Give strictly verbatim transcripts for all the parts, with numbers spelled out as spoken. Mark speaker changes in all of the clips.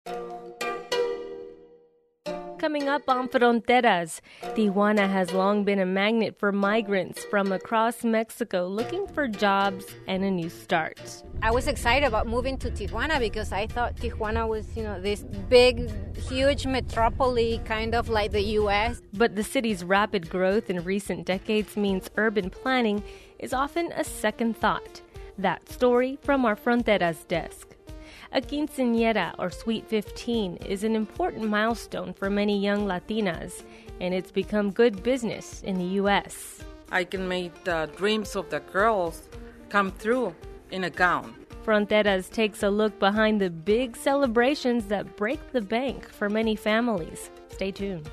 Speaker 1: Coming up on Fronteras, Tijuana has long been a magnet for migrants from across Mexico looking for jobs and a new start.
Speaker 2: I was excited about moving to Tijuana because I thought Tijuana was, you know, this big, huge metropolis, kind of like the U S.
Speaker 1: But the city's rapid growth in recent decades means urban planning is often a second thought. That story from our Fronteras desk. A quinceañera, or Sweet fifteen, is an important milestone for many young Latinas, and it's become good business in the U S.
Speaker 3: I can make the dreams of the girls come true in a gown.
Speaker 1: Fronteras takes a look behind the big celebrations that break the bank for many families. Stay tuned.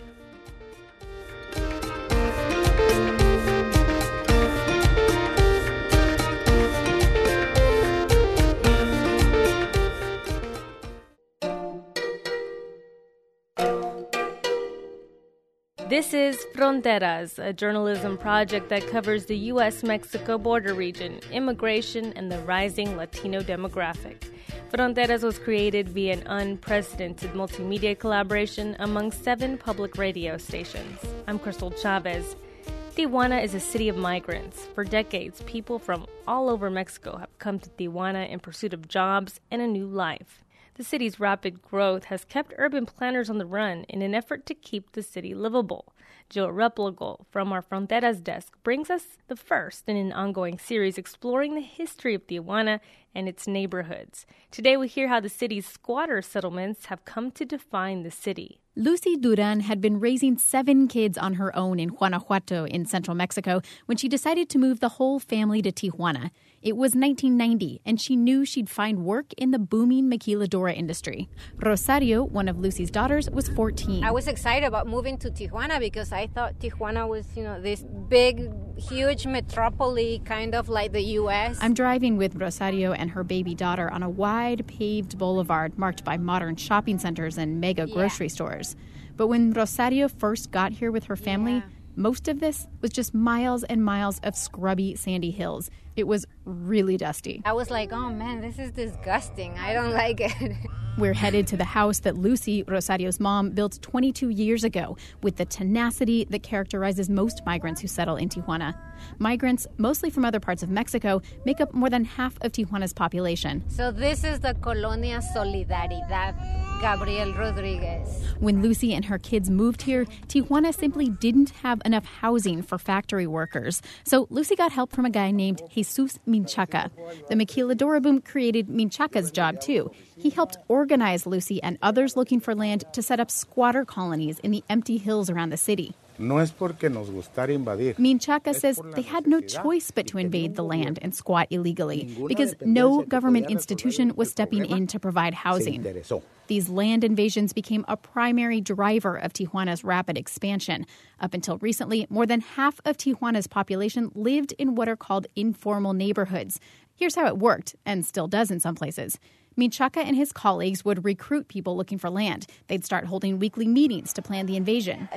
Speaker 1: This is Fronteras, a journalism project that covers the U S Mexico border region, immigration, and the rising Latino demographic. Fronteras was created via an unprecedented multimedia collaboration among seven public radio stations. I'm Crystal Chavez. Tijuana is a city of migrants. For decades, people from all over Mexico have come to Tijuana in pursuit of jobs and a new life. The city's rapid growth has kept urban planners on the run in an effort to keep the city livable. Jill Replogle from our Fronteras desk brings us the first in an ongoing series exploring the history of Tijuana and its neighborhoods. Today we hear how the city's squatter settlements have come to define the city.
Speaker 4: Lucy Duran had been raising seven kids on her own in Guanajuato in central Mexico when she decided to move the whole family to Tijuana. It was nineteen ninety, and she knew she'd find work in the booming maquiladora industry. Rosario, one of Lucy's daughters, was fourteen.
Speaker 2: I was excited about moving to Tijuana because I thought Tijuana was, you know, this big, huge metropolis, kind of like the U S.
Speaker 4: I'm driving with Rosario and her baby daughter on a wide paved boulevard marked by modern shopping centers and mega
Speaker 2: Yeah.
Speaker 4: grocery stores. But when Rosario first got here with her family,
Speaker 2: Yeah.
Speaker 4: most of this was just miles and miles of scrubby, sandy hills. It was really dusty.
Speaker 2: I was like, oh man, this is disgusting. I don't like it.
Speaker 4: We're headed to the house that Lucy, Rosario's mom, built twenty-two years ago with the tenacity that characterizes most migrants who settle in Tijuana. Migrants, mostly from other parts of Mexico, make up more than half of Tijuana's population.
Speaker 2: So this is the Colonia Solidaridad, Gabriel Rodriguez.
Speaker 4: When Lucy and her kids moved here, Tijuana simply didn't have enough housing for factory workers. So Lucy got help from a guy named Jesus Minchaca. The maquiladora boom created Minchaca's job, too. He helped organize Lucy and others looking for land to set up squatter colonies in the empty hills around the city.
Speaker 5: No es porque nos gustara invadir.
Speaker 4: Minchaca says they had no choice but to invade the land and squat illegally because no government institution was stepping in to provide housing. These land invasions became a primary driver of Tijuana's rapid expansion. Up until recently, more than half of Tijuana's population lived in what are called informal neighborhoods. Here's how it worked, and still does in some places. Minchaca and his colleagues would recruit people looking for land. They'd start holding weekly meetings to plan the invasion.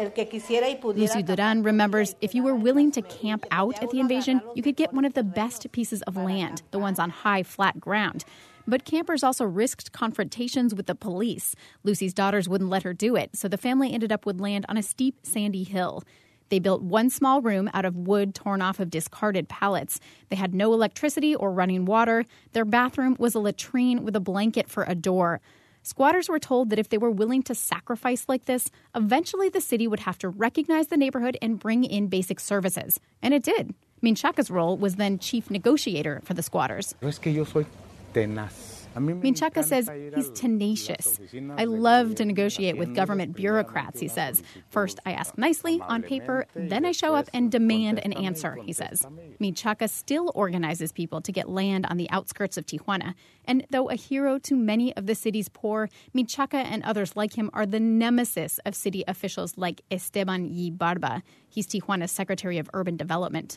Speaker 4: Lucy Duran remembers if you were willing to camp out at the invasion, you could get one of the best pieces of land, the ones on high, flat ground. But campers also risked confrontations with the police. Lucy's daughters wouldn't let her do it, so the family ended up with land on a steep, sandy hill. They built one small room out of wood torn off of discarded pallets. They had no electricity or running water. Their bathroom was a latrine with a blanket for a door. Squatters were told that if they were willing to sacrifice like this, eventually the city would have to recognize the neighborhood and bring in basic services. And it did. Minchaca's role was then chief negotiator for the squatters.
Speaker 5: Es que yo soy tenaz.
Speaker 4: Minchaca says he's tenacious. I love to negotiate with government bureaucrats, he says. First, I ask nicely, on paper, then I show up and demand an answer, he says. Minchaca still organizes people to get land on the outskirts of Tijuana. And though a hero to many of the city's poor, Minchaca and others like him are the nemesis of city officials like Esteban Y. Barba. He's Tijuana's Secretary of Urban Development.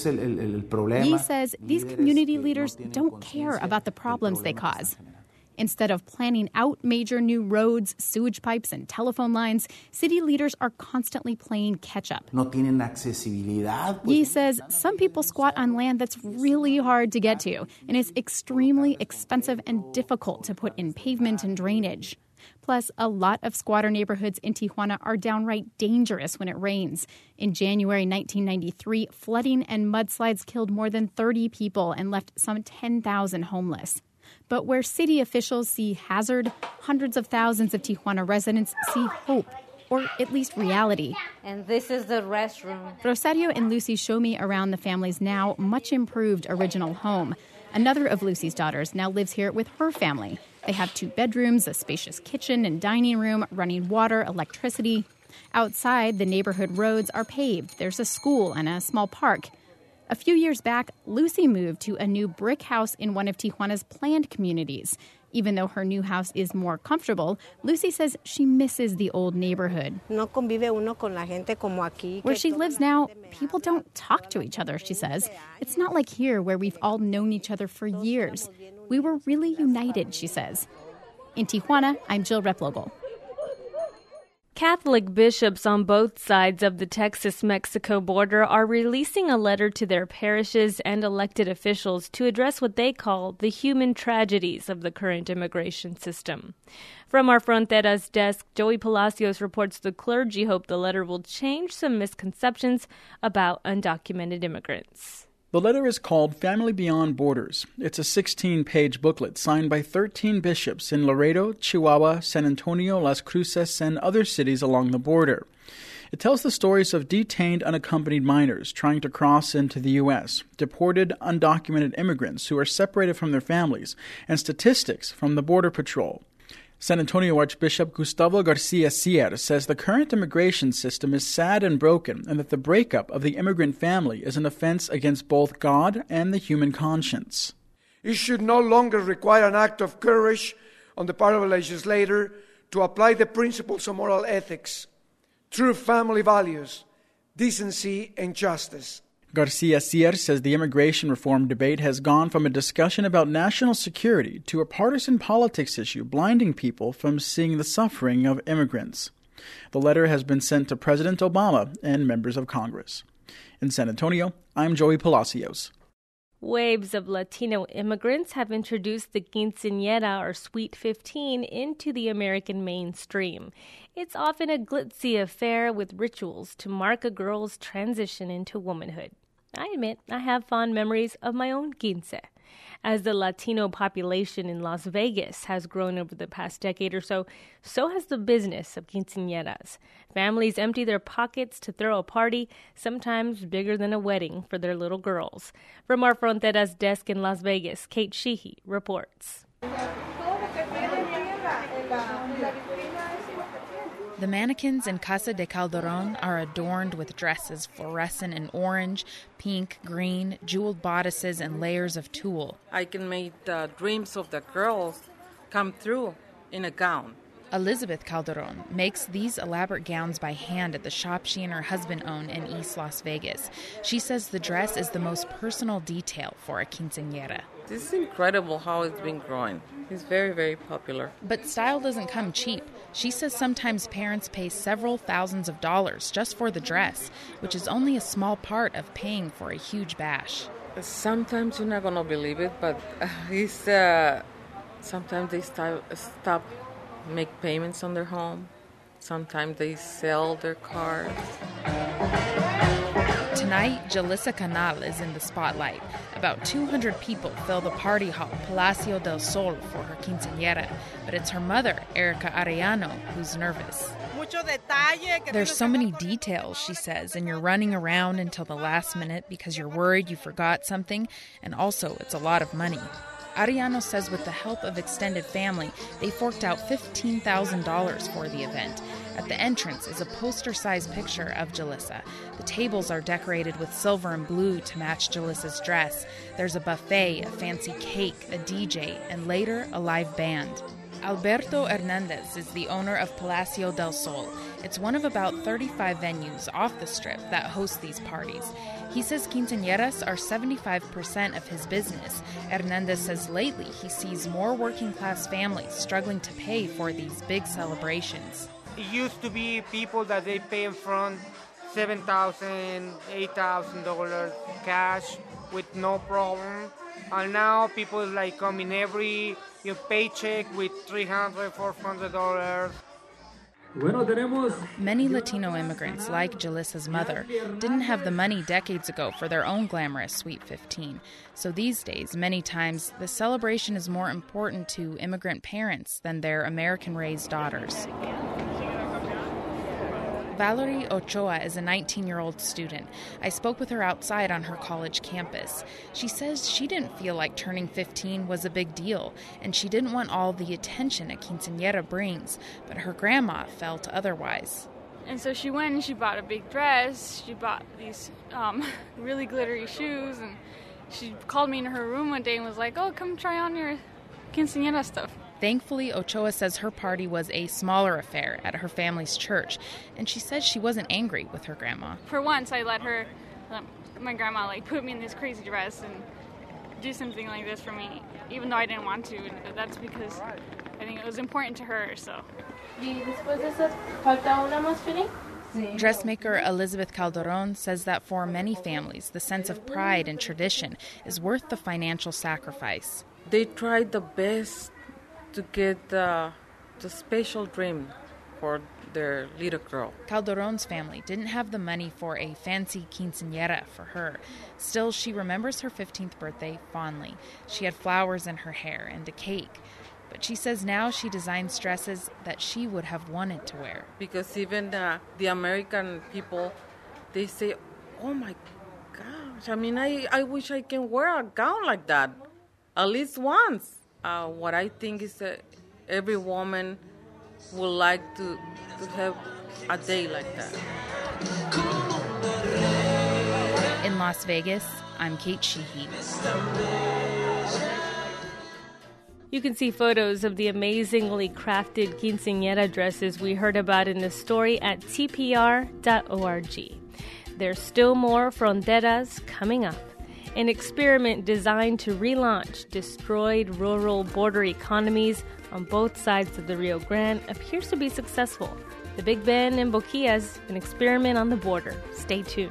Speaker 4: He says these community leaders don't care about the problems they cause. Instead of planning out major new roads, sewage pipes, and telephone lines, city leaders are constantly playing catch-up. He says some people squat on land that's really hard to get to, and it's extremely expensive and difficult to put in pavement and drainage. Plus, a lot of squatter neighborhoods in Tijuana are downright dangerous when it rains. In January nineteen ninety-three, flooding and mudslides killed more than thirty people and left some ten thousand homeless. But where city officials see hazard, hundreds of thousands of Tijuana residents see hope, or at least reality.
Speaker 2: And this is the restroom.
Speaker 4: Rosario and Lucy show me around the family's now much improved original home. Another of Lucy's daughters now lives here with her family. They have two bedrooms, a spacious kitchen and dining room, running water, electricity. Outside, the neighborhood roads are paved. There's a school and a small park. A few years back, Lucy moved to a new brick house in one of Tijuana's planned communities. Even though her new house is more comfortable, Lucy says she misses the old neighborhood. Where she lives now, people don't talk to each other, she says. It's not like here where we've all known each other for years. We were really united, she says. In Tijuana, I'm Jill Replogle.
Speaker 1: Catholic bishops on both sides of the Texas-Mexico border are releasing a letter to their parishes and elected officials to address what they call the human tragedies of the current immigration system. From our Fronteras desk, Joey Palacios reports the clergy hope the letter will change some misconceptions about undocumented immigrants.
Speaker 6: The letter is called Family Beyond Borders. It's a sixteen-page booklet signed by thirteen bishops in Laredo, Chihuahua, San Antonio, Las Cruces, and other cities along the border. It tells the stories of detained unaccompanied minors trying to cross into the U S, deported undocumented immigrants who are separated from their families, and statistics from the Border Patrol. San Antonio Archbishop Gustavo Garcia Sierra says the current immigration system is sad and broken and that the breakup of the immigrant family is an offense against both God and the human conscience.
Speaker 7: It should no longer require an act of courage on the part of a legislator to apply the principles of moral ethics, true family values, decency, and justice.
Speaker 6: Garcia Sierra says the immigration reform debate has gone from a discussion about national security to a partisan politics issue blinding people from seeing the suffering of immigrants. The letter has been sent to President Obama and members of Congress. In San Antonio, I'm Joey Palacios.
Speaker 1: Waves of Latino immigrants have introduced the quinceañera, or Sweet fifteen, into the American mainstream. It's often a glitzy affair with rituals to mark a girl's transition into womanhood. I admit I have fond memories of my own quince. As the Latino population in Las Vegas has grown over the past decade or so, so has the business of quinceañeras. Families empty their pockets to throw a party, sometimes bigger than a wedding, for their little girls. From our Fronteras desk in Las Vegas, Kate Sheehy reports.
Speaker 8: The mannequins in Casa de Calderon are adorned with dresses fluorescent in orange, pink, green, jeweled bodices, and layers of tulle.
Speaker 3: I can make the dreams of the girls come true in a gown.
Speaker 8: Elizabeth Calderon makes these elaborate gowns by hand at the shop she and her husband own in East Las Vegas. She says the dress is the most personal detail for a quinceañera.
Speaker 3: This is incredible how it's been growing. It's very, very popular.
Speaker 8: But style doesn't come cheap. She says sometimes parents pay several thousands of dollars just for the dress, which is only a small part of paying for a huge bash.
Speaker 3: Sometimes you're not going to believe it, but uh, it's, uh, sometimes they stop, stop, make payments on their home. Sometimes they sell their cars.
Speaker 8: Tonight, Jalissa Canal is in the spotlight. About two hundred people fill the party hall Palacio del Sol for her quinceañera, but it's her mother, Erica Arellano, who's nervous. There's so many details, she says, and you're running around until the last minute because you're worried you forgot something, and also it's a lot of money. Arellano says with the help of extended family, they forked out fifteen thousand dollars for the event. At the entrance is a poster-sized picture of Jalissa. The tables are decorated with silver and blue to match Jalissa's dress. There's a buffet, a fancy cake, a D J, and later a live band. Alberto Hernandez is the owner of Palacio del Sol. It's one of about thirty-five venues off the strip that host these parties. He says quinceañeras are seventy-five percent of his business. Hernandez says lately he sees more working-class families struggling to pay for these big celebrations.
Speaker 9: It used to be people that they pay in front seven thousand dollars, eight thousand dollars cash with no problem. And now people like coming every your paycheck with three hundred, four hundred dollars.
Speaker 8: Many Latino immigrants, like Jalissa's mother, didn't have the money decades ago for their own glamorous Sweet fifteen. So these days, many times, the celebration is more important to immigrant parents than their American-raised daughters. Valerie Ochoa is a nineteen-year-old student. I spoke with her outside on her college campus. She says she didn't feel like turning fifteen was a big deal, and she didn't want all the attention a quinceañera brings, but her grandma felt otherwise.
Speaker 10: And so she went and she bought a big dress, she bought these um, really glittery shoes, and she called me in her room one day and was like, oh, come try on your quinceañera stuff.
Speaker 8: Thankfully, Ochoa says her party was a smaller affair at her family's church, and she says she wasn't angry with her grandma.
Speaker 10: For once, I let her, um, my grandma, like put me in this crazy dress and do something like this for me, even though I didn't want to. But that's because I think it was important to her. So.
Speaker 8: Dressmaker Elizabeth Calderon says that for many families, the sense of pride and tradition is worth the financial sacrifice.
Speaker 3: They tried the best to get uh, the special dream for their little girl.
Speaker 8: Calderon's family didn't have the money for a fancy quinceañera for her. Still, she remembers her fifteenth birthday fondly. She had flowers in her hair and a cake. But she says now she designs dresses that she would have wanted to wear.
Speaker 3: Because even uh, the American people, they say, oh my gosh, I mean, I, I wish I can wear a gown like that, at least once. Uh, what I think is that every woman would like to, to have a day like that.
Speaker 8: In Las Vegas, I'm Kate Sheehy.
Speaker 1: You can see photos of the amazingly crafted quinceañera dresses we heard about in this story at T P R dot org. There's still more Fronteras coming up. An experiment designed to relaunch destroyed rural border economies on both sides of the Rio Grande appears to be successful. The Big Ben in Boquillas, an experiment on the border. Stay tuned.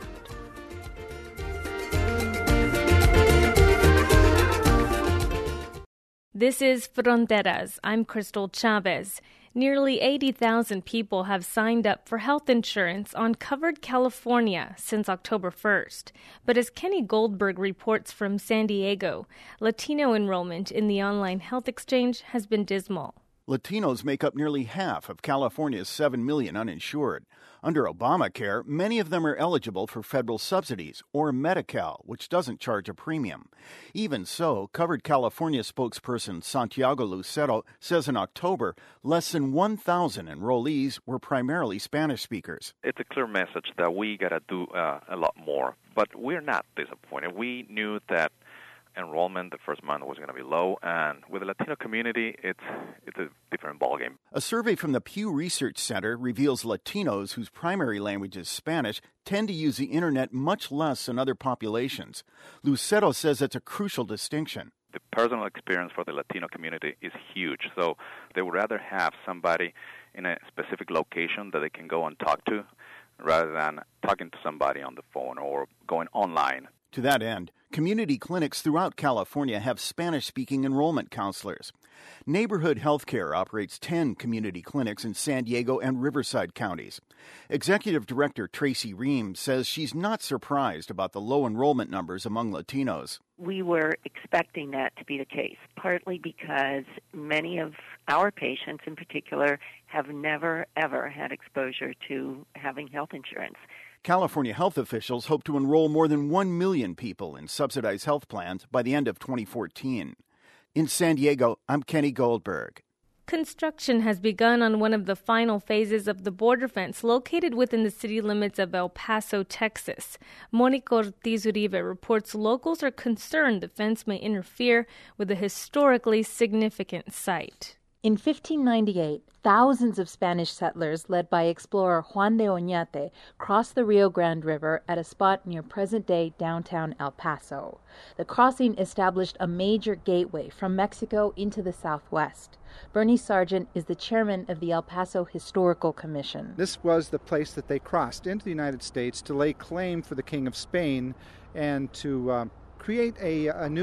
Speaker 1: This is Fronteras. I'm Crystal Chavez. Nearly eighty thousand people have signed up for health insurance on Covered California since October first. But as Kenny Goldberg reports from San Diego, Latino enrollment in the online health exchange has been dismal.
Speaker 11: Latinos make up nearly half of California's seven million uninsured. Under Obamacare, many of them are eligible for federal subsidies or Medi-Cal, which doesn't charge a premium. Even so, Covered California spokesperson Santiago Lucero says in October, less than one thousand enrollees were primarily Spanish speakers.
Speaker 12: It's a clear message that we got to do uh, a lot more, but we're not disappointed. We knew that enrollment the first month was going to be low, and with the Latino community, it's it's a different ballgame.
Speaker 11: A survey from the Pew Research Center reveals Latinos whose primary language is Spanish tend to use the internet much less than other populations. Lucero says that's a crucial distinction.
Speaker 12: The personal experience for the Latino community is huge, so they would rather have somebody in a specific location that they can go and talk to rather than talking to somebody on the phone or going online.
Speaker 11: To that end, community clinics throughout California have Spanish-speaking enrollment counselors. Neighborhood Healthcare operates ten community clinics in San Diego and Riverside counties. Executive Director Tracy Ream says she's not surprised about the low enrollment numbers among Latinos.
Speaker 13: We were expecting that to be the case, partly because many of our patients in particular have never, ever had exposure to having health insurance.
Speaker 11: California health officials hope to enroll more than one million people in subsidized health plans by the end of twenty fourteen. In San Diego, I'm Kenny Goldberg.
Speaker 1: Construction has begun on one of the final phases of the border fence located within the city limits of El Paso, Texas. Monica Ortiz Uribe reports locals are concerned the fence may interfere with a historically significant site.
Speaker 14: In fifteen ninety-eight, thousands of Spanish settlers led by explorer Juan de Oñate crossed the Rio Grande River at a spot near present-day downtown El Paso. The crossing established a major gateway from Mexico into the southwest. Bernie Sargent is the chairman of the El Paso Historical Commission.
Speaker 15: This was the place that they crossed into the United States to lay claim for the King of Spain and to uh, create a, a new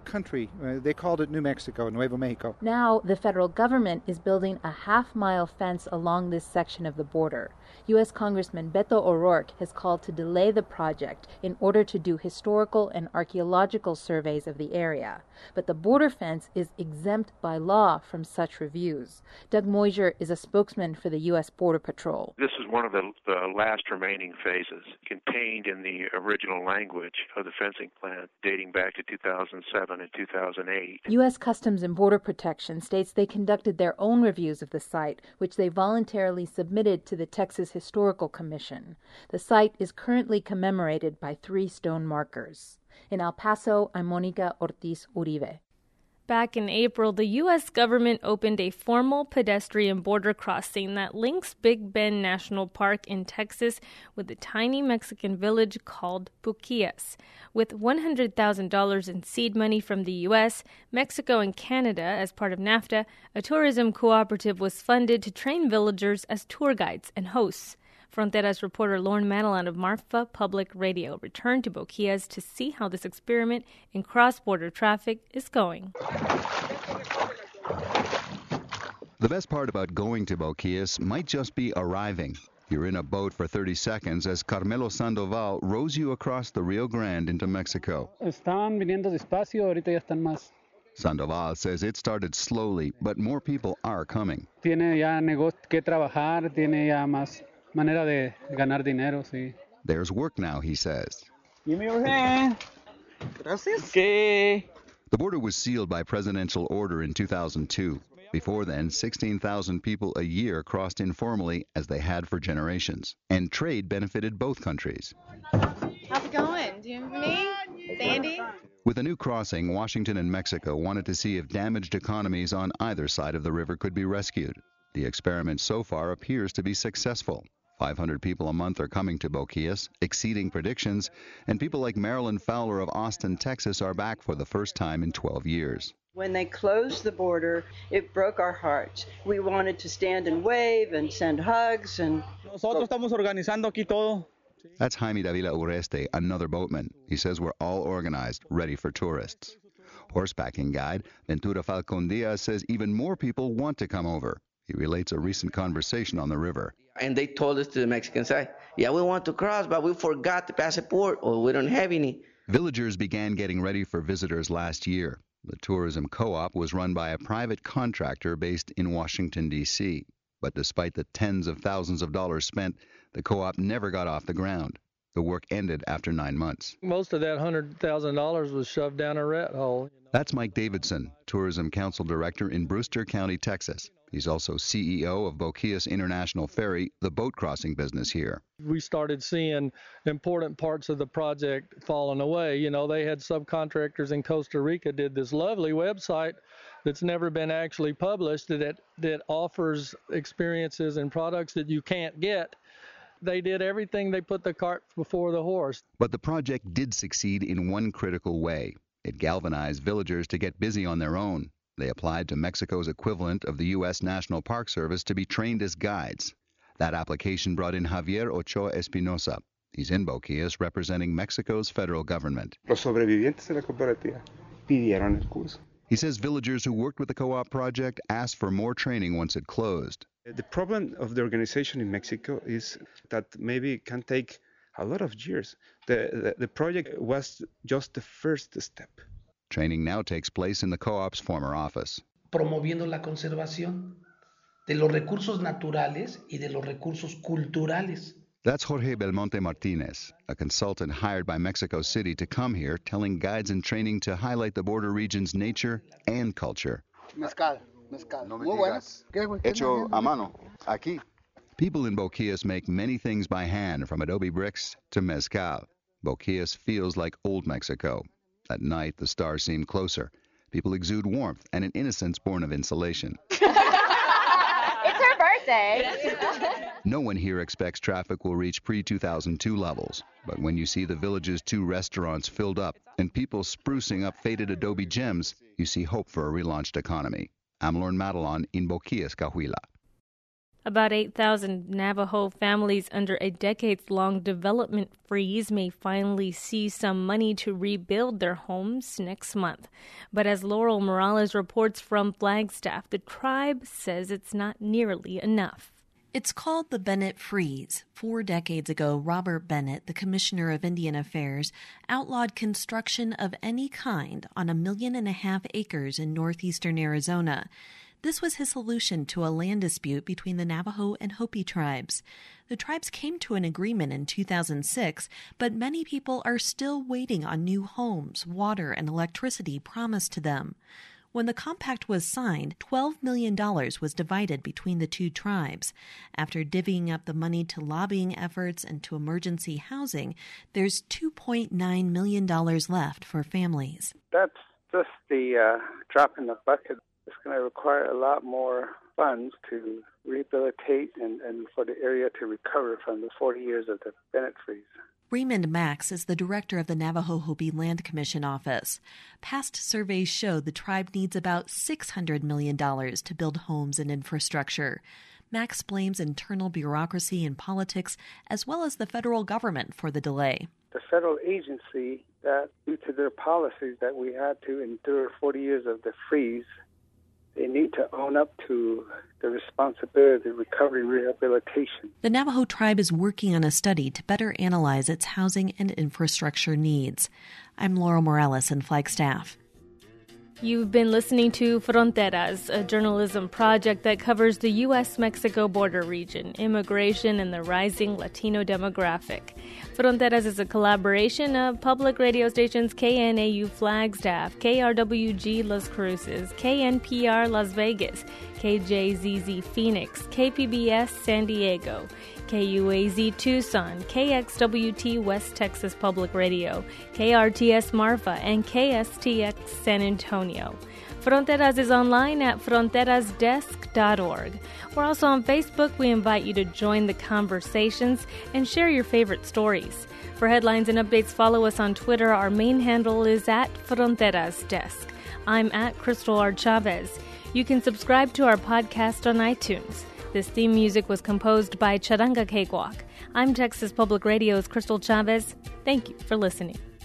Speaker 15: country. Uh, they called it New Mexico, Nuevo Mexico.
Speaker 14: Now, the federal government is building a half-mile fence along this section of the border. U S Congressman Beto O'Rourke has called to delay the project in order to do historical and archaeological surveys of the area. But the border fence is exempt by law from such reviews. Doug Moisier is a spokesman for the U S Border Patrol.
Speaker 16: This is one of the, the last remaining phases contained in the original language of the fencing plan dating back to two thousand seven and two thousand eight.
Speaker 14: U S Customs and Border Protection states they conducted their own reviews of the site, which they voluntarily submitted to the Texas Historical Commission. The site is currently commemorated by three stone markers. In El Paso, I'm Monica Ortiz Uribe.
Speaker 1: Back in April, the U S government opened a formal pedestrian border crossing that links Big Bend National Park in Texas with a tiny Mexican village called Buquillas. With one hundred thousand dollars in seed money from the U S, Mexico, and Canada as part of NAFTA, a tourism cooperative was funded to train villagers as tour guides and hosts. Fronteras reporter Lauren Madeline of Marfa Public Radio returned to Buquillas to see how this experiment in cross-border traffic is going.
Speaker 17: The best part about going to Buquillas might just be arriving. You're in a boat for thirty seconds as Carmelo Sandoval rows you across the Rio Grande into Mexico.
Speaker 18: Están viniendo despacio, ahorita ya están más.
Speaker 17: Sandoval says it started slowly, but more people are coming.
Speaker 18: Tiene ya negocio que trabajar, tiene ya más manera de ganar dinero, sí.
Speaker 17: There's work now, he says.
Speaker 18: Give me your hand. Gracias. Okay.
Speaker 17: The border was sealed by presidential order in two thousand two. Before then, sixteen thousand people a year crossed informally as they had for generations. And trade benefited both countries.
Speaker 19: How's it going? Do you remember me? Sandy?
Speaker 17: With a new crossing, Washington and Mexico wanted to see if damaged economies on either side of the river could be rescued. The experiment so far appears to be successful. five hundred people a month are coming to Buquillas, exceeding predictions, and people like Marilyn Fowler of Austin, Texas, are back for the first time in twelve years.
Speaker 20: When they closed the border, it broke our hearts. We wanted to stand and wave and send hugs and...
Speaker 18: Nosotros estamos organizando aquí todo.
Speaker 17: That's Jaime Davila Ureste, another boatman. He says we're all organized, ready for tourists. Horsebacking guide Ventura Falcon Diaz says even more people want to come over. He relates a recent conversation on the river.
Speaker 21: And they told us to the Mexican side, yeah, we want to cross, but we forgot the passport or we don't have any.
Speaker 17: Villagers began getting ready for visitors last year. The tourism co-op was run by a private contractor based in Washington, D C But despite the tens of thousands of dollars spent, the co-op never got off the ground. The work ended after nine months.
Speaker 18: Most of that one hundred thousand dollars was shoved down a rat hole.
Speaker 17: That's Mike Davidson, Tourism Council Director in Brewster County, Texas. He's also C E O of Buquillas International Ferry, the boat crossing business here.
Speaker 18: We started seeing important parts of the project falling away. You know, they had subcontractors in Costa Rica did this lovely website that's never been actually published that that offers experiences and products that you can't get. They did everything. They put the cart before the horse.
Speaker 17: But the project did succeed in one critical way. It galvanized villagers to get busy on their own. They applied to Mexico's equivalent of the U S National Park Service to be trained as guides. That application brought in Javier Ochoa Espinosa. He's in Buquillas representing Mexico's federal government.
Speaker 5: Los sobrevivientes de la cooperativa pidieron el curso.
Speaker 17: He says villagers who worked with the co-op project asked for more training once it closed.
Speaker 5: The problem of the organization in Mexico is that maybe it can take a lot of years. The, the, the project was just the first step.
Speaker 17: Training now takes place in the co-op's former office.
Speaker 22: Promoviendo la conservación de los recursos naturales y de los recursos culturales.
Speaker 17: That's Jorge Belmonte Martinez, a consultant hired by Mexico City to come here, telling guides in training to highlight the border region's nature and culture.
Speaker 23: Mezcal, mezcal.
Speaker 17: No
Speaker 23: Muy buenas.
Speaker 17: Hecho a mano, aquí. People in Buquillas make many things by hand, from adobe bricks to mezcal. Buquillas feels like old Mexico. At night, the stars seem closer. People exude warmth and an innocence born of insulation.
Speaker 19: It's her birthday.
Speaker 17: No one here expects traffic will reach pre two thousand two levels. But when you see the village's two restaurants filled up and people sprucing up faded adobe gems, you see hope for a relaunched economy. I'm Lauren Madelon in Buquillas, Cahuila.
Speaker 1: About eight thousand Navajo families under a decades-long development freeze may finally see some money to rebuild their homes next month. But as Laurel Morales reports from Flagstaff, the tribe says it's not nearly enough.
Speaker 2: It's called the Bennett Freeze. Four decades ago, Robert Bennett, the Commissioner of Indian Affairs, outlawed construction of any kind on a million and a half acres in northeastern Arizona. This was his solution to a land dispute between the Navajo and Hopi tribes. The tribes came to an agreement in two thousand six, but many people are still waiting on new homes, water, and electricity promised to them. When the compact was signed, twelve million dollars was divided between the two tribes. After divvying up the money to lobbying efforts and to emergency housing, there's two point nine million dollars left for families.
Speaker 4: That's just the uh, drop in the bucket. It's going to require a lot more funds to rehabilitate and, and for the area to recover from the forty years of the Bennett Freeze.
Speaker 2: Raymond Max is the director of the Navajo Hopi Land Commission office. Past surveys show the tribe needs about six hundred million dollars to build homes and infrastructure. Max blames internal bureaucracy and politics, as well as the federal government, for the delay.
Speaker 4: The federal agency, that due to their policies that we had to endure forty years of the freeze, they need to own up to the responsibility of recovery and rehabilitation.
Speaker 2: The Navajo tribe is working on a study to better analyze its housing and infrastructure needs. I'm Laurel Morales in Flagstaff.
Speaker 1: You've been listening to Fronteras, a journalism project that covers the U S Mexico border region, immigration, and the rising Latino demographic. Fronteras is a collaboration of public radio stations K N A U Flagstaff, K R W G Las Cruces, K N P R Las Vegas, K J Z Z Phoenix, K P B S San Diego, K U A Z Tucson, K X W T West Texas Public Radio, K R T S Marfa, and K S T X San Antonio. Fronteras is online at fronteras desk dot org. We're also on Facebook. We invite you to join the conversations and share your favorite stories. For headlines and updates, follow us on Twitter. Our main handle is at Fronteras Desk. I'm at Crystal R. Chavez. You can subscribe to our podcast on iTunes. This theme music was composed by Charanga Cakewalk. I'm Texas Public Radio's Crystal Chavez. Thank you for listening.